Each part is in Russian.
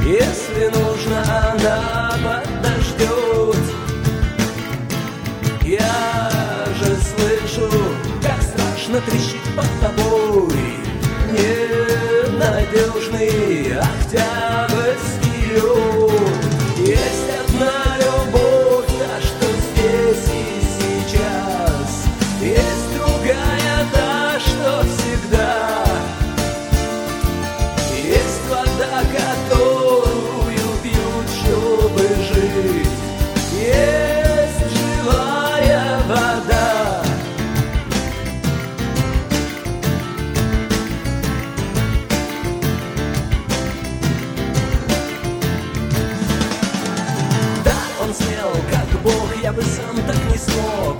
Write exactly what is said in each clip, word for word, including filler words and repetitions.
Если нужно, она подождет. Я же слышу, как страшно трещит под тобой ненадежный октябрьский лед. Есть одна любовь, та, что здесь и сейчас. Есть другая, та, что всегда. Есть вода, которую пьют, чтобы жить. Есть живая вода. Да, он смел, как Бог, я бы сам так не смог.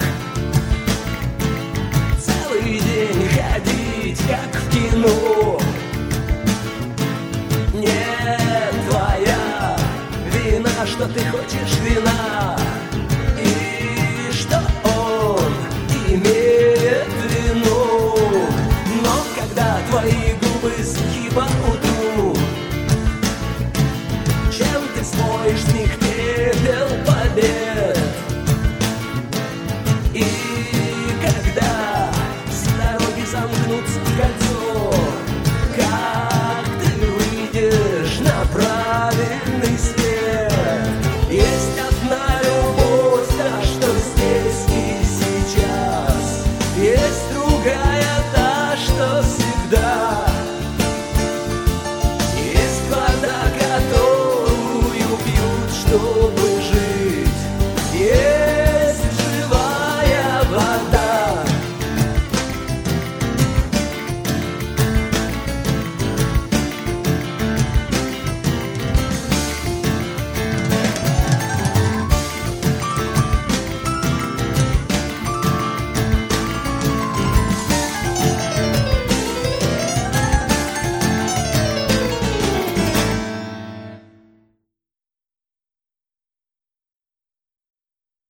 Целый день ходить, как в кино. Нет, твоя вина, что ты хочешь вина, и что он имеет вину. Но когда твои губы сухи по утру, чем ты смоешь с них пепел побед? И когда все дороги замкнутся в кольцо, как ты выйдешь на правильный